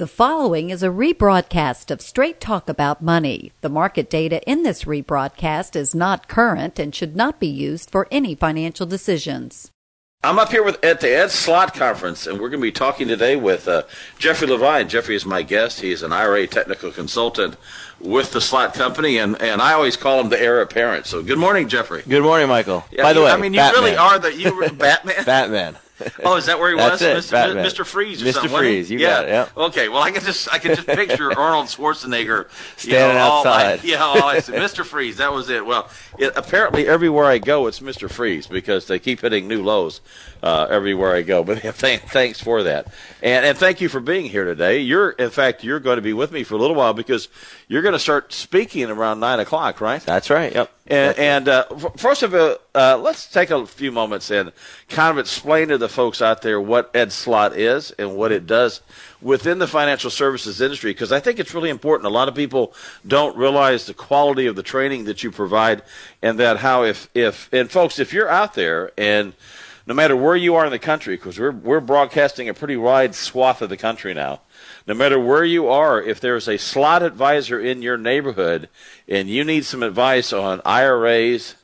The following is a rebroadcast of Straight Talk About Money. The market data in this rebroadcast is not current and should not be used for any financial decisions. I'm up here at the Ed Slott Conference, and we're going to be talking today with Jeffrey Levine. Jeffrey is my guest. He is an IRA technical consultant with the Slott Company, and I always call him the heir apparent. So good morning, Jeffrey. Good morning, Michael. Yeah, by the way, I mean, you Batman. really are the Batman? Batman. Oh, is that where he was? That's it, Mr. Freeze or Mr. something? Freeze, you got it, yeah. Okay, well, I can just picture Arnold Schwarzenegger standing outside. I said, Mr. Freeze, that was it. Well, apparently everywhere I go, it's Mr. Freeze because they keep hitting new lows everywhere I go. But thanks for that, and thank you for being here today. You're going to be with me for a little while because you're going to start speaking around 9 o'clock, right? That's right. Yep. And first of all, let's take a few moments and kind of explain to the folks out there what Ed Slott is and what it does within the financial services industry, because I think it's really important. A lot of people don't realize the quality of the training that you provide, and that how and folks, if you're out there and no matter where you are in the country, because we're broadcasting a pretty wide swath of the country now. No matter where you are, if there's a Slott advisor in your neighborhood and you need some advice on IRAs,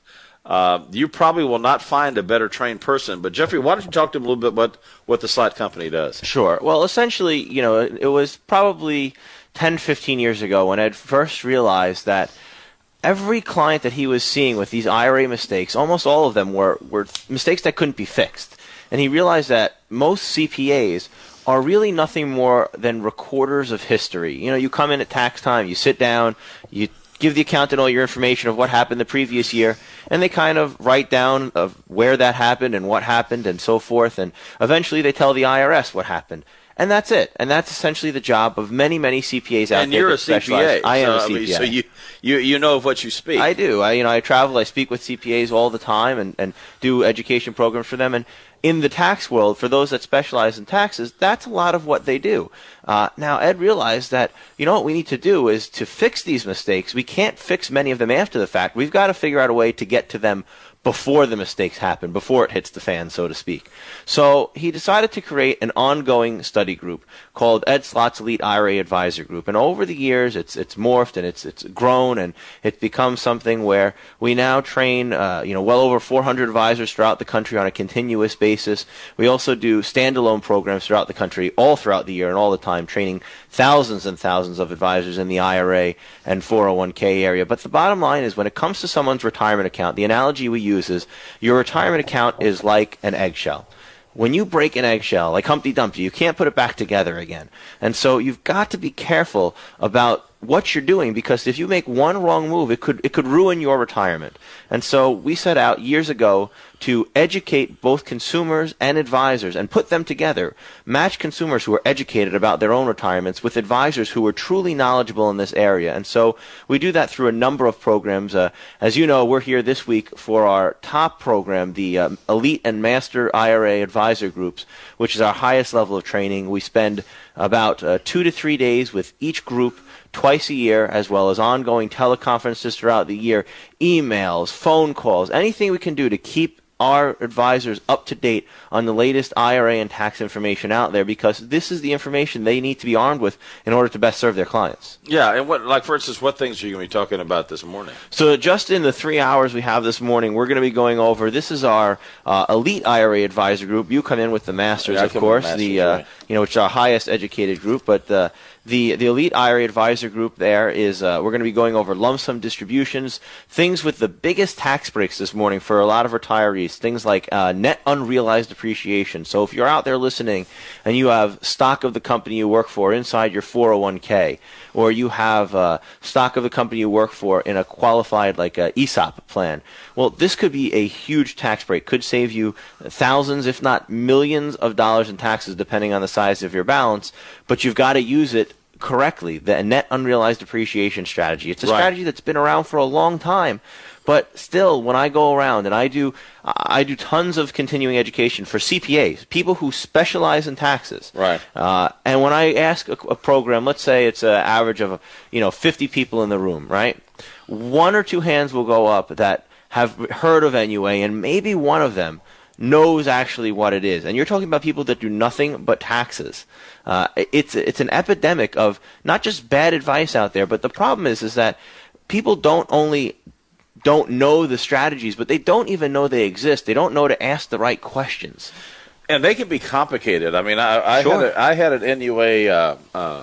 you probably will not find a better trained person. But Jeffrey, why don't you talk to him a little bit about what the Slott Company does? Sure. Well, essentially, it was probably 10, 15 years ago when Ed first realized that every client that he was seeing with these IRA mistakes, almost all of them were mistakes that couldn't be fixed. And he realized that most CPAs are really nothing more than recorders of history. You come in at tax time, you sit down, you give the accountant all your information of what happened the previous year, and they kind of write down of where that happened and what happened and so forth, and eventually they tell the IRS what happened. And that's it. And that's essentially the job of many, many CPAs out there. And you're a CPA. I am a CPA. So you know of what you speak. I do. I travel. I speak with CPAs all the time and do education programs for them. And in the tax world, for those that specialize in taxes, that's a lot of what they do. Now, Ed realized that, what we need to do is to fix these mistakes. We can't fix many of them after the fact. We've got to figure out a way to get to them before the mistakes happen, before it hits the fan, so to speak. So he decided to create an ongoing study group called Ed Slott's Elite IRA Advisor Group. And over the years, it's morphed and it's grown, and it's become something where we now train, well over 400 advisors throughout the country on a continuous basis. We also do standalone programs throughout the country, all throughout the year and all the time, training thousands and thousands of advisors in the IRA and 401k area. But the bottom line is when it comes to someone's retirement account, the analogy we use is your retirement account is like an eggshell. When you break an eggshell, like Humpty Dumpty, you can't put it back together again. And so you've got to be careful about what you're doing, because if you make one wrong move, it could ruin your retirement. And so we set out years ago to educate both consumers and advisors and put them together, match consumers who are educated about their own retirements with advisors who are truly knowledgeable in this area. And so we do that through a number of programs. As you know, we're here this week for our top program, the Elite and Master IRA Advisor Groups, which is our highest level of training. We spend about 2 to 3 days with each group twice a year, as well as ongoing teleconferences throughout the year, emails, phone calls, anything we can do to keep our advisors up to date on the latest IRA and tax information out there, because this is the information they need to be armed with in order to best serve their clients. Yeah, and for instance, what things are you going to be talking about this morning? So just in the 3 hours we have this morning, we're going to be going over, this is our Elite IRA Advisor Group. You come in with the Masters, of course, which is our highest educated group, but the Elite IRA Advisor Group there is, we're going to be going over lump sum distributions, things with the biggest tax breaks this morning for a lot of retirees, things like net unrealized appreciation. So if you're out there listening and you have stock of the company you work for inside your 401k, or you have stock of the company you work for in a qualified ESOP plan, well, this could be a huge tax break. Could save you thousands, if not millions of dollars in taxes, depending on the size of your balance, but you've got to use it correctly, the net unrealized appreciation strategy. It's a strategy that's been around for a long time, but still, when I go around and I do tons of continuing education for CPAs, people who specialize in taxes. Right. And when I ask a program, let's say it's an average of 50 people in the room, right? 1 or 2 hands will go up that have heard of NUA, and maybe one of them knows actually what it is. And you're talking about people that do nothing but taxes. It's an epidemic of not just bad advice out there, but the problem is that people don't know the strategies, but they don't even know they exist. They don't know to ask the right questions. And they can be complicated. I mean, I had an NUA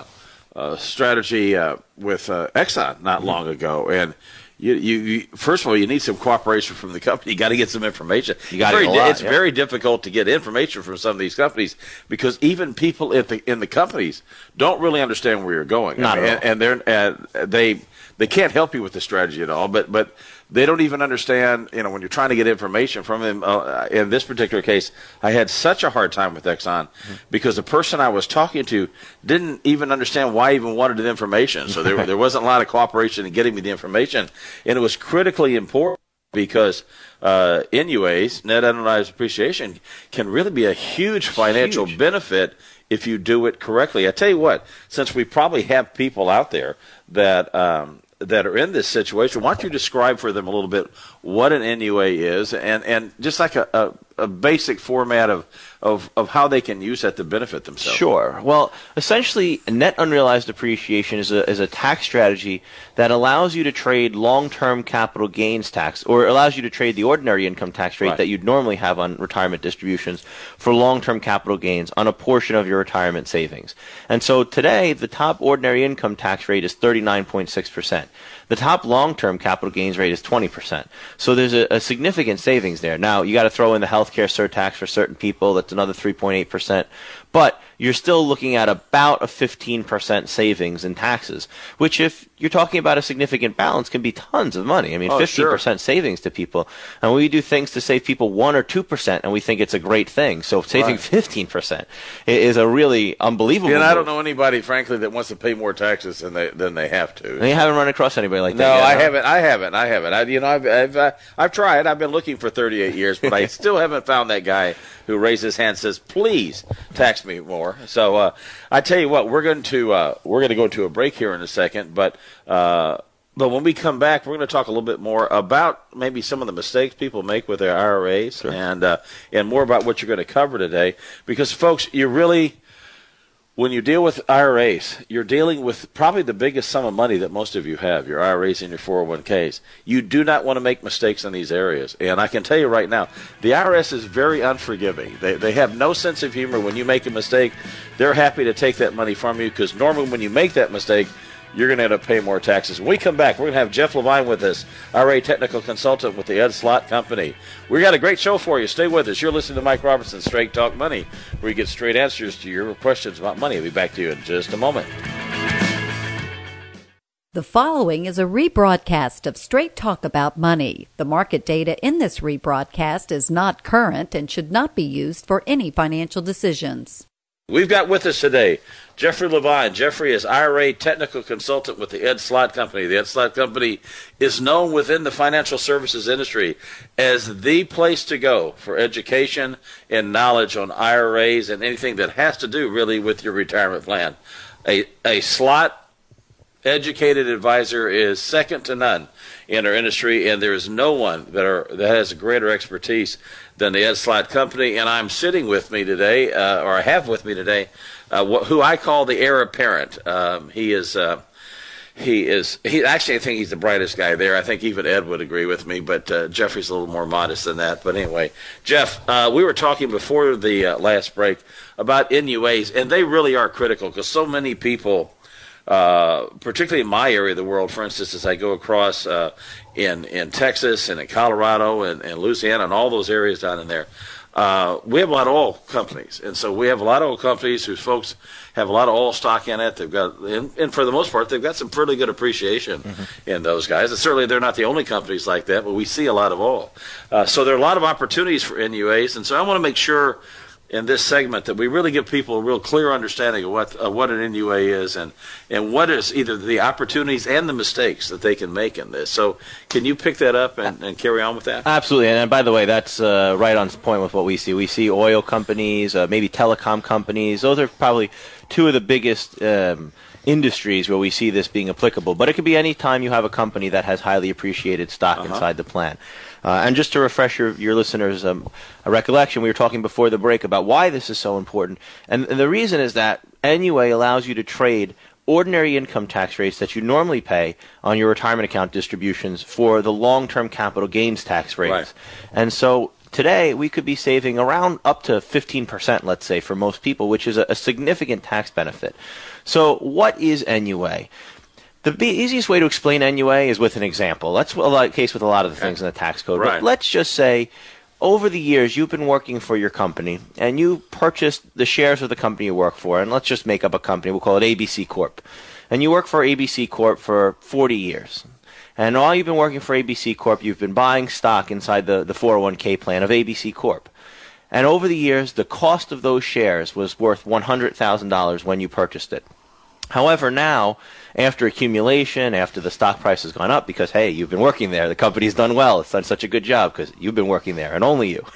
strategy with Exxon not long ago, and you first of all, you need some cooperation from the company. You got to get some information. It's very difficult to get information from some of these companies because even people in the companies don't really understand where you're going. And they can't help you with the strategy at all. But they don't even understand. When you're trying to get information from them. In this particular case, I had such a hard time with Exxon because the person I was talking to didn't even understand why I even wanted the information. So there wasn't a lot of cooperation in getting me the information, and it was critically important because NUAs, net unrealized appreciation, can really be a huge financial benefit if you do it correctly. I tell you what, since we probably have people out there that are in this situation, why don't you describe for them a little bit what an NUA is and just like a basic format of how they can use that to benefit themselves. Sure. Well, essentially, net unrealized appreciation is a tax strategy that allows you to trade long-term capital gains tax, or allows you to trade the ordinary income tax rate that you'd normally have on retirement distributions for long-term capital gains on a portion of your retirement savings. And so today, the top ordinary income tax rate is 39.6%. The top long-term capital gains rate is 20%. So there's a significant savings there. Now, you got to throw in the healthcare surtax for certain people. That's another 3.8%. But you're still looking at about a 15% savings in taxes, which if you're talking about a significant balance can be tons of money. I mean, 15% savings to people. And we do things to save people 1 or 2%, and we think it's a great thing. So saving 15% is a really unbelievable And move. I don't know anybody, frankly, that wants to pay more taxes than they have to. And you haven't run across anybody like that No, yet, I haven't. I've tried. I've been looking for 38 years, but I still haven't found that guy who raised his hand and says, "Please tax me more." So I tell you what, we're going to go to a break here in a second, but when we come back, we're going to talk a little bit more about maybe some of the mistakes people make with their IRAs, and more about what you're going to cover today, because folks, when you deal with IRAs, you're dealing with probably the biggest sum of money that most of you have, your IRAs and your 401ks. You do not want to make mistakes in these areas. And I can tell you right now, the IRS is very unforgiving. They have no sense of humor. When you make a mistake, they're happy to take that money from you because normally when you make that mistake, you're going to end up paying more taxes. When we come back, we're going to have Jeff Levine with us, IRA technical consultant with the Ed Slott Company. We got a great show for you. Stay with us. You're listening to Mike Robertson, Straight Talk Money, where you get straight answers to your questions about money. I'll be back to you in just a moment. The following is a rebroadcast of Straight Talk About Money. The market data in this rebroadcast is not current and should not be used for any financial decisions. We've got with us today Jeffrey Levine. Jeffrey is IRA technical consultant with the Ed Slott Company. The Ed Slott Company is known within the financial services industry as the place to go for education and knowledge on IRAs and anything that has to do really with your retirement plan. A Slott educated advisor is second to none in our industry, and there is no one that has a greater expertise than the Ed Slott Company. And I'm sitting with me today, or I have with me today, who I call the heir apparent. He actually, I think he's the brightest guy there. I think even Ed would agree with me, but Jeffrey's a little more modest than that. But anyway, Jeff, we were talking before the last break about NUAs, and they really are critical because so many people, particularly in my area of the world, for instance, as I go across in Texas and in Colorado and Louisiana and all those areas down in there, we have a lot of oil companies. And so we have a lot of oil companies whose folks have a lot of oil stock in it. They've got, and for the most part, they've got some pretty good appreciation in those guys. And certainly they're not the only companies like that, but we see a lot of oil. So there are a lot of opportunities for NUAs. And so I want to make sure in this segment that we really give people a real clear understanding of what an NUA is and what is either the opportunities and the mistakes that they can make in this. So can you pick that up and carry on with that? Absolutely. And by the way, that's right on point with what we see. We see oil companies, maybe telecom companies. Those are probably two of the biggest industries where we see this being applicable. But it could be any time you have a company that has highly appreciated stock inside the plan. And just to refresh your listeners' a recollection, we were talking before the break about why this is so important. And the reason is that NUA allows you to trade ordinary income tax rates that you normally pay on your retirement account distributions for the long-term capital gains tax rates. Right. And so today we could be saving around up to 15%, let's say, for most people, which is a significant tax benefit. So what is NUA? The easiest way to explain NUA is with an example. That's the case with a lot of the things in the tax code. Right. But let's just say over the years, you've been working for your company, and you purchased the shares of the company you work for, and let's just make up a company. We'll call it ABC Corp. And you work for ABC Corp for 40 years. And while you've been working for ABC Corp, you've been buying stock inside the 401k plan of ABC Corp. And over the years, the cost of those shares was worth $100,000 when you purchased it. However, now, after accumulation, after the stock price has gone up, because, hey, you've been working there, the company's done well, it's done such a good job because you've been working there, and only you.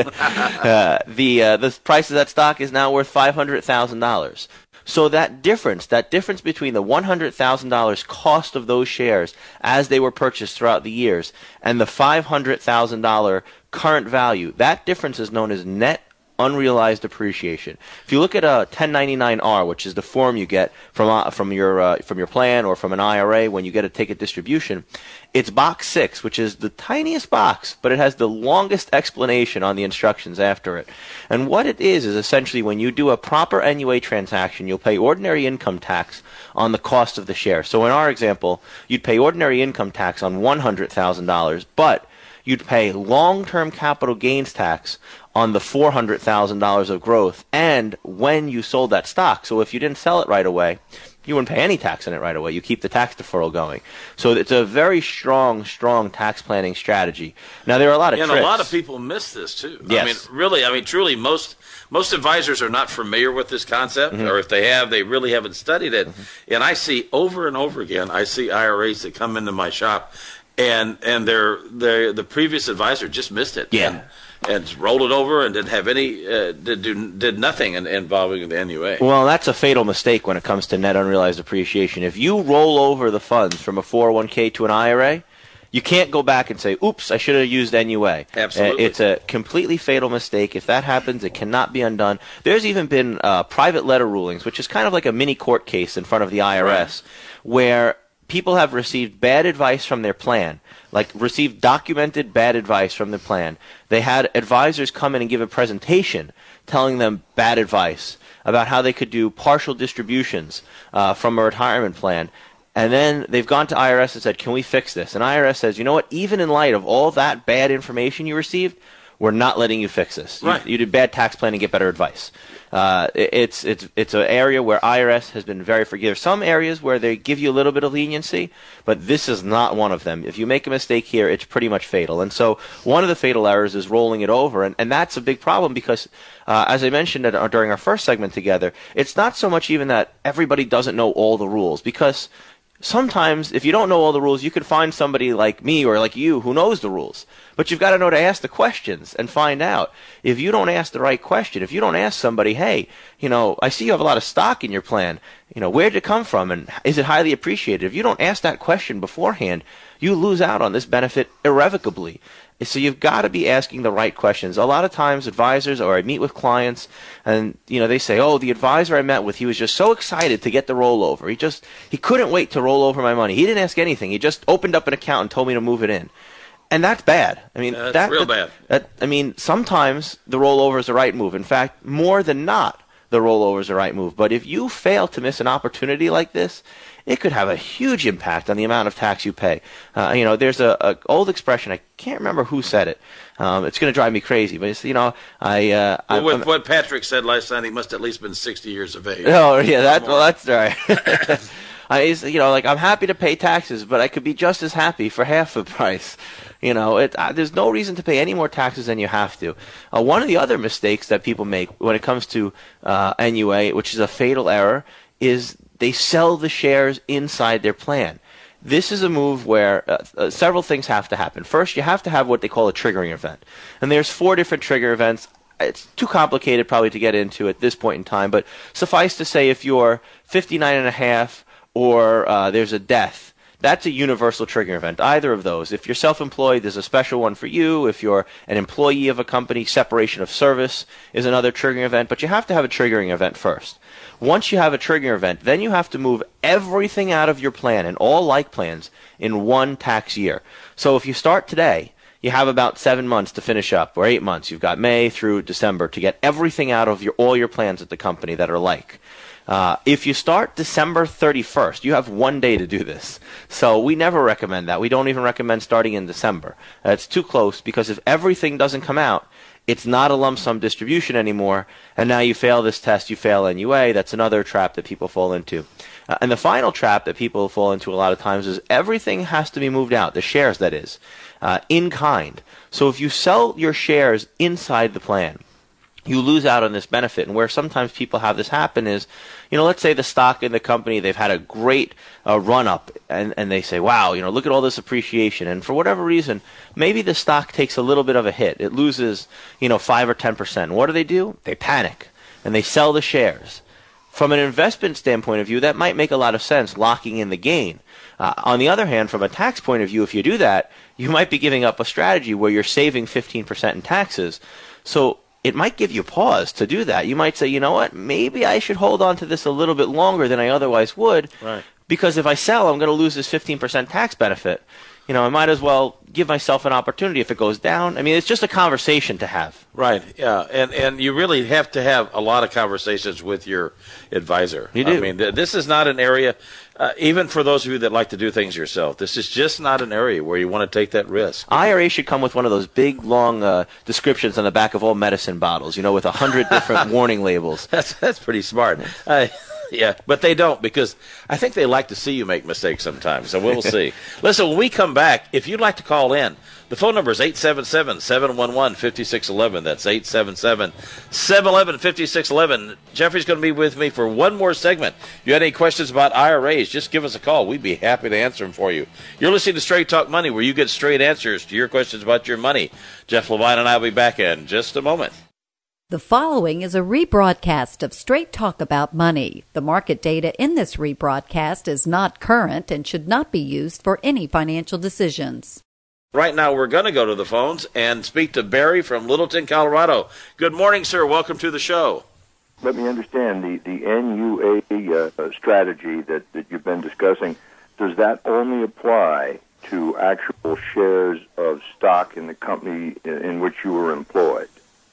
The price of that stock is now worth $500,000. So that difference between the $100,000 cost of those shares as they were purchased throughout the years and the $500,000 current value, that difference is known as net unrealized appreciation. If you look at a 1099-R, which is the form you get from your plan or from an IRA when you get to take a distribution, it's box 6, which is the tiniest box, but it has the longest explanation on the instructions after it. And what it is essentially when you do a proper NUA transaction, you'll pay ordinary income tax on the cost of the share. So in our example, you'd pay ordinary income tax on $100,000, but you'd pay long-term capital gains tax on the $400,000 of growth and when you sold that stock. So if you didn't sell it right away, you wouldn't pay any tax on it right away. You keep the tax deferral going. So it's a very strong tax planning strategy. Now, there are a lot of tricks. And a lot of people miss this, too. Yes. Truly, most advisors are not familiar with this concept, or if they have, they really haven't studied it. And I see over and over again, I see IRAs that come into my shop, and the previous advisor just missed it. Yeah. And rolled it over and didn't have any, did nothing involving the NUA. Well, that's a fatal mistake when it comes to net unrealized appreciation. If you roll over the funds from a 401k to an IRA, you can't go back and say, oops, I should have used NUA. Absolutely. It's a completely fatal mistake. If that happens, it cannot be undone. There's even been private letter rulings, which is kind of like a mini court case in front of the IRS, where people have received bad advice from their plan, like received documented bad advice from the plan. They had advisors come in and give a presentation telling them bad advice about how they could do partial distributions from a retirement plan. And then they've gone to IRS and said, can we fix this? And IRS says, you know what, even in light of all that bad information you received, we're not letting you fix this. Right. You did bad tax planning, get better advice. It's an area where IRS has been very forgiving. Some areas where they give you a little bit of leniency, but this is not one of them. If you make a mistake here, it's pretty much fatal. And so one of the fatal errors is rolling it over, and that's a big problem because, as I mentioned during our first segment together, it's not so much even that everybody doesn't know all the rules, because sometimes, if you don't know all the rules, you can find somebody like me or like you who knows the rules. But you've got to know to ask the questions and find out. If you don't ask the right question, if you don't ask somebody, hey, I see you have a lot of stock in your plan. Where did it come from and is it highly appreciated? If you don't ask that question beforehand, you lose out on this benefit irrevocably. So you've got to be asking the right questions. A lot of times advisors, or I meet with clients, and they say, oh, the advisor I met with, he was just so excited to get the rollover. He couldn't wait to roll over my money. He didn't ask anything. He just opened up an account and told me to move it in. And that's bad. That's real bad. Sometimes the rollover is the right move. In fact, more than not, the rollover is the right move. But if you fail to miss an opportunity like this, it could have a huge impact on the amount of tax you pay. There's a old expression. I can't remember who said it. It's going to drive me crazy, but it's, what Patrick said last night, he must at least been 60 years of age. Oh, yeah, that's right. I'm happy to pay taxes, but I could be just as happy for half the price. There's no reason to pay any more taxes than you have to. One of the other mistakes that people make when it comes to NUA, which is a fatal error, is they sell the shares inside their plan. This is a move where several things have to happen. First, you have to have what they call a triggering event. And there's 4 different trigger events. it's too complicated probably to get into at this point in time, but suffice to say if you're 59 and a half or there's a death, that's a universal triggering event, either of those. If you're self-employed, there's a special one for you. If you're an employee of a company, separation of service is another triggering event, but you have to have a triggering event first. Once you have a triggering event, then you have to move everything out of your plan and all like plans in one tax year. So if you start today, you have about 7 months to finish up, or 8 months. You've got May through December to get everything out of all your plans at the company that are like. If you start December 31st, you have 1 day to do this. So we never recommend that. We don't even recommend starting in December. It's too close because if everything doesn't come out, it's not a lump sum distribution anymore, and now you fail this test, you fail NUA. That's another trap that people fall into. And the final trap that people fall into a lot of times is everything has to be moved out, the shares that is, in kind. So if you sell your shares inside the plan, you lose out on this benefit. And where sometimes people have this happen is, let's say the stock in the company, they've had a great run-up, and they say, wow, look at all this appreciation. And for whatever reason, maybe the stock takes a little bit of a hit. It loses, 5 or 10%. What do? They panic, and they sell the shares. From an investment standpoint of view, that might make a lot of sense, locking in the gain. On the other hand, from a tax point of view, if you do that, you might be giving up a strategy where you're saving 15% in taxes. So it might give you pause to do that. You might say, you know what, maybe I should hold on to this a little bit longer than I otherwise would, right? Because if I sell, I'm going to lose this 15% tax benefit. I might as well give myself an opportunity if it goes down. I mean, it's just a conversation to have. Right, yeah, and you really have to have a lot of conversations with your advisor. You do. I mean, this is not an area, even for those of you that like to do things yourself, this is just not an area where you want to take that risk. IRA should come with one of those big, long descriptions on the back of all medicine bottles, with 100 different warning labels. That's pretty smart. Yeah, but they don't, because I think they like to see you make mistakes sometimes, so we'll see. Listen, when we come back, if you'd like to call in, the phone number is 877-711-5611. That's 877-711-5611. Jeffrey's going to be with me for one more segment. If you had any questions about IRAs, just give us a call. We'd be happy to answer them for you. You're listening to Straight Talk Money, where you get straight answers to your questions about your money. Jeff Levine and I will be back in just a moment. The following is a rebroadcast of Straight Talk About Money. The market data in this rebroadcast is not current and should not be used for any financial decisions. Right now, we're going to go to the phones and speak to Barry from Littleton, Colorado. Good morning, sir. Welcome to the show. Let me understand the NUA strategy that you've been discussing. Does that only apply to actual shares of stock in the company in which you were employed?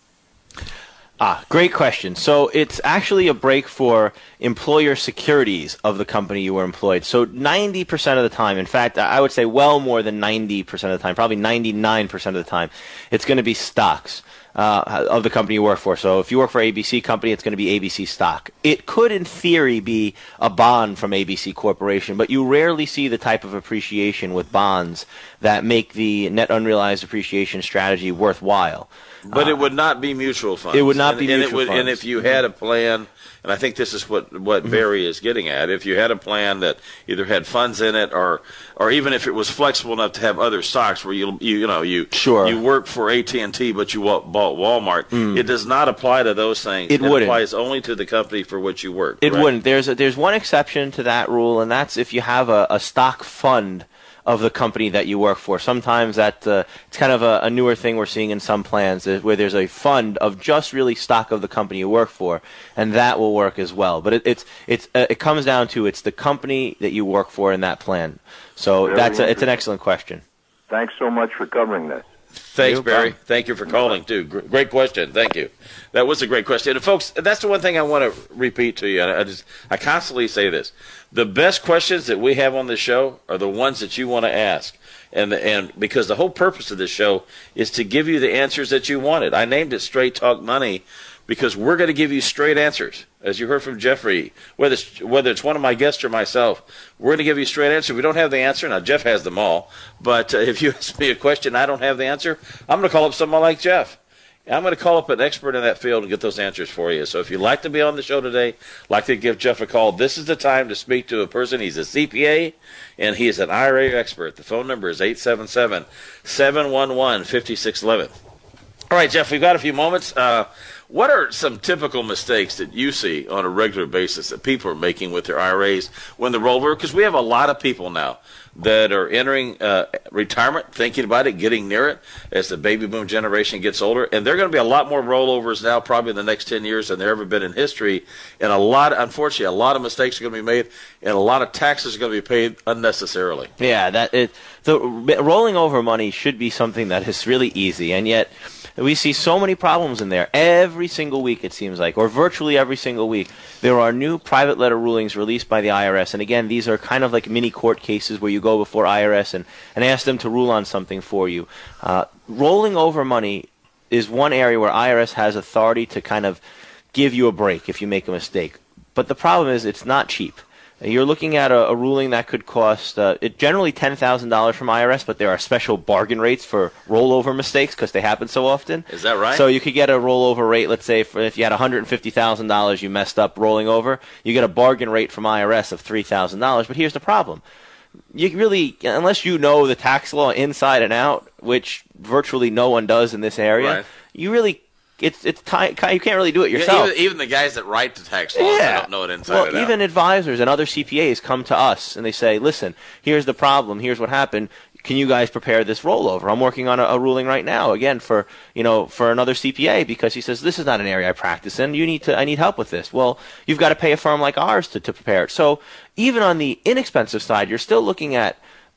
Great question. So it's actually a break for employer securities of the company you were employed. So 90% of the time, in fact, I would say well more than 90% of the time, probably 99% of the time, it's going to be stocks of the company you work for. So if you work for ABC Company, it's going to be ABC stock. It could, in theory, be a bond from ABC Corporation, but you rarely see the type of appreciation with bonds that make the net unrealized appreciation strategy worthwhile. But it would not be mutual funds. It would not be mutual funds. And if you had a plan, and I think this is what Barry is getting at, if you had a plan that either had funds in it or even if it was flexible enough to have other stocks where you work for AT&T but you bought Walmart, it does not apply to those things. It wouldn't. Applies only to the company for which you work. It wouldn't. There's one exception to that rule, and that's if you have a stock fund of the company that you work for. Sometimes it's kind of a newer thing we're seeing in some plans where there's a fund of just really stock of the company you work for, and that will work as well. But it comes down to it's the company that you work for in that plan. So it's an excellent question. Thanks so much for covering this. Thanks, Barry. Thank you for calling, too. Great question. Thank you. That was a great question. And, folks, that's the one thing I want to repeat to you. I constantly say this. The best questions that we have on this show are the ones that you want to ask. And because the whole purpose of this show is to give you the answers that you wanted. I named it Straight Talk Money because we're going to give you straight answers. As you heard from Jeffrey, whether it's one of my guests or myself, we're going to give you a straight answer. We don't have the answer. Now, Jeff has them all. But if you ask me a question I don't have the answer, I'm going to call up someone like Jeff. I'm going to call up an expert in that field and get those answers for you. So if you'd like to be on the show today, like to give Jeff a call, this is the time to speak to a person. He's a CPA, and he is an IRA expert. The phone number is 877-711-5611. All right, Jeff, we've got a few moments. What are some typical mistakes that you see on a regular basis that people are making with their IRAs when they roll over? Because we have a lot of people now that are entering retirement, thinking about it, getting near it as the baby boom generation gets older. And there are going to be a lot more rollovers now probably in the next 10 years than there ever been in history. And unfortunately, a lot of mistakes are going to be made and a lot of taxes are going to be paid unnecessarily. Yeah, the rolling over money should be something that is really easy, and yet we see so many problems in there. Every single week, it seems like, or virtually every single week, there are new private letter rulings released by the IRS. And again, these are kind of like mini court cases where you go before IRS and ask them to rule on something for you. Rolling over money is one area where IRS has authority to kind of give you a break if you make a mistake. But the problem is it's not cheap. You're looking at a ruling that could cost generally $10,000 from IRS, but there are special bargain rates for rollover mistakes because they happen so often. Is that right? So you could get a rollover rate, let's say, if you had $150,000 you messed up rolling over, you get a bargain rate from IRS of $3,000. But here's the problem. You really, unless you know the tax law inside and out, which virtually no one does in this area, right. You really... you can't really do it yourself. Even the guys that write the tax laws don't know it inside and out. Even advisors and other CPAs come to us and they say, listen, here's the problem, here's what happened. Can you guys prepare this rollover? I'm working on a ruling right now, again, for another CPA because he says, this is not an area I practice in. I need help with this. Well, you've got to pay a firm like ours to prepare it. So even on the inexpensive side, you're still looking at,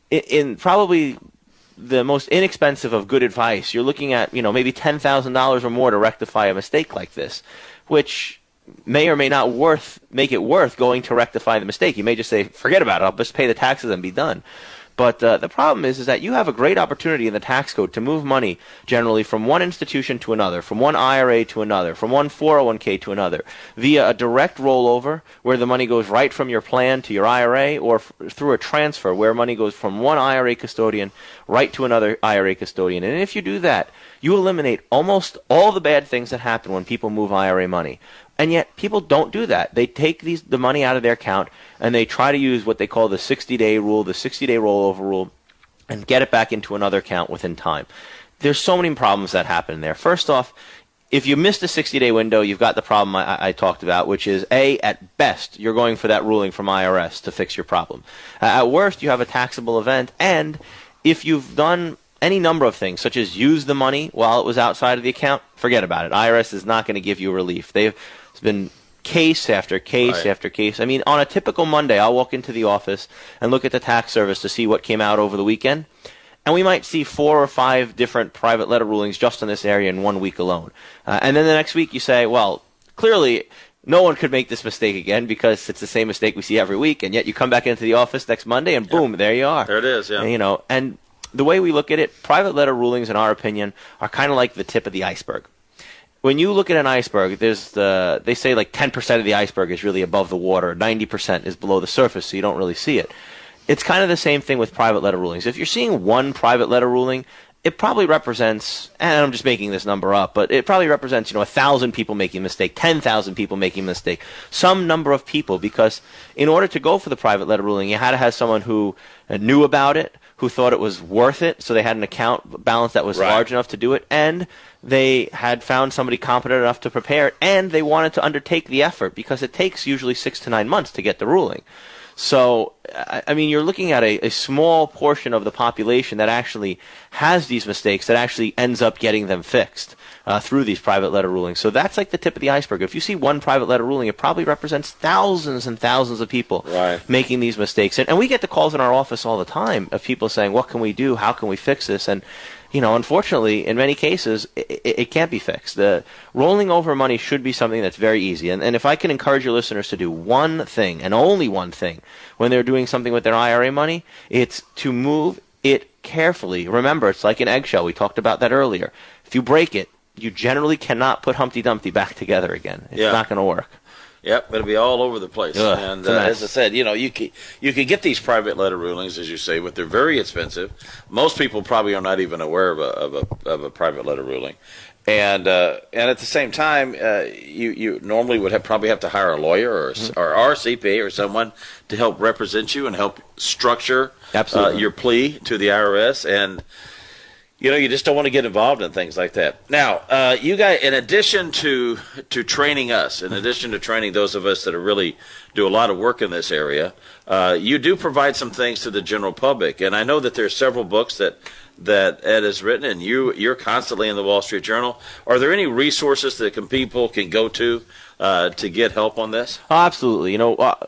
in probably the most inexpensive of good advice, you're looking at, maybe $10,000 or more to rectify a mistake like this, which may or may not make it worth going to rectify the mistake. You may just say, forget about it, I'll just pay the taxes and be done. But the problem is that you have a great opportunity in the tax code to move money generally from one institution to another, from one IRA to another, from one 401k to another, via a direct rollover where the money goes right from your plan to your IRA, or through a transfer where money goes from one IRA custodian right to another IRA custodian. And if you do that, you eliminate almost all the bad things that happen when people move IRA money. And yet people don't do that. They take the money out of their account and they try to use what they call the 60-day rule, the 60-day rollover rule, and get it back into another account within time. There's so many problems that happen there. First off, if you missed a 60-day window, you've got the problem I talked about, which is, at best, you're going for that ruling from IRS to fix your problem. At worst, you have a taxable event, and if you've done any number of things, such as use the money while it was outside of the account, forget about it. IRS is not going to give you relief. It's been case after case after case. I mean, on a typical Monday, I'll walk into the office and look at the tax service to see what came out over the weekend, and we might see 4 or 5 different private letter rulings just in this area in 1 week alone. And then the next week you say, well, clearly no one could make this mistake again because it's the same mistake we see every week, and yet you come back into the office next Monday and boom, there you are. There it is, yeah. And the way we look at it, private letter rulings, in our opinion, are kind of like the tip of the iceberg. When you look at an iceberg, they say like 10% of the iceberg is really above the water, 90% is below the surface, so you don't really see it. It's kind of the same thing with private letter rulings. If you're seeing one private letter ruling, it probably represents, and I'm just making this number up, but it probably represents, 1,000 people making a mistake, 10,000 people making a mistake, some number of people, because in order to go for the private letter ruling, you had to have someone who knew about it, who thought it was worth it, so they had an account balance that was large enough to do it, and they had found somebody competent enough to prepare it, and they wanted to undertake the effort, because it takes usually 6 to 9 months to get the ruling. So, I mean, you're looking at a small portion of the population that actually has these mistakes, that actually ends up getting them fixed through these private letter rulings. So that's like the tip of the iceberg. If you see one private letter ruling, it probably represents thousands and thousands of people making these mistakes. And we get the calls in our office all the time of people saying, what can we do? How can we fix this? And unfortunately, in many cases, it can't be fixed. The rolling over money should be something that's very easy. And if I can encourage your listeners to do one thing, and only one thing, when they're doing something with their IRA money, it's to move it carefully. Remember, it's like an eggshell. We talked about that earlier. If you break it, you generally cannot put Humpty Dumpty back together again. It's not going to work. Yep, it'll be all over the place. And as I said, you could get these private letter rulings, as you say, but they're very expensive. Most people probably are not even aware of a private letter ruling. And at the same time, you normally would probably have to hire a lawyer or CPA or someone to help represent you and help structure your plea to the IRS. And You just don't want to get involved in things like that. Now, you guys, in addition to training us, in addition to training those of us that are really do a lot of work in this area, you do provide some things to the general public. And I know that there are several books that Ed has written, and you're constantly in the Wall Street Journal. Are there any resources that people can go to get help on this? Oh, absolutely.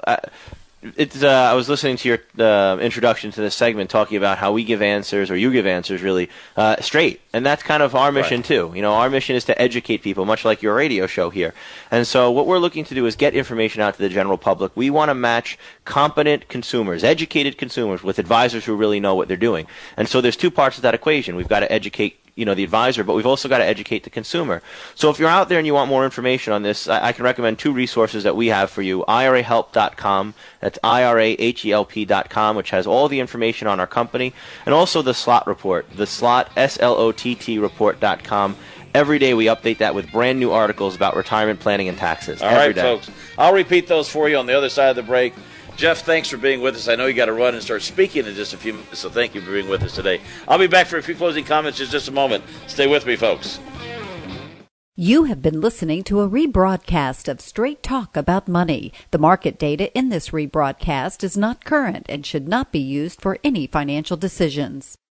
I was listening to your introduction to this segment talking about how we give answers, or you give answers, really, straight. And that's kind of our mission, too. Our mission is to educate people, much like your radio show here. And so what we're looking to do is get information out to the general public. We want to match competent consumers, educated consumers, with advisors who really know what they're doing. And so there's two parts of that equation. We've got to educate the advisor, but we've also got to educate the consumer. So if you're out there and you want more information on this, I can recommend two resources that we have for you. IRAHelp.com, that's IRAHELP.com, which has all the information on our company, and also the SLOT report, the SLOT, SLOTT report.com. Every day we update that with brand new articles about retirement planning and taxes. All right, folks. I'll repeat those for you on the other side of the break. Jeff, thanks for being with us. I know you got to run and start speaking in just a few minutes, so thank you for being with us today. I'll be back for a few closing comments in just a moment. Stay with me, folks. You have been listening to a rebroadcast of Straight Talk About Money. The market data in this rebroadcast is not current and should not be used for any financial decisions.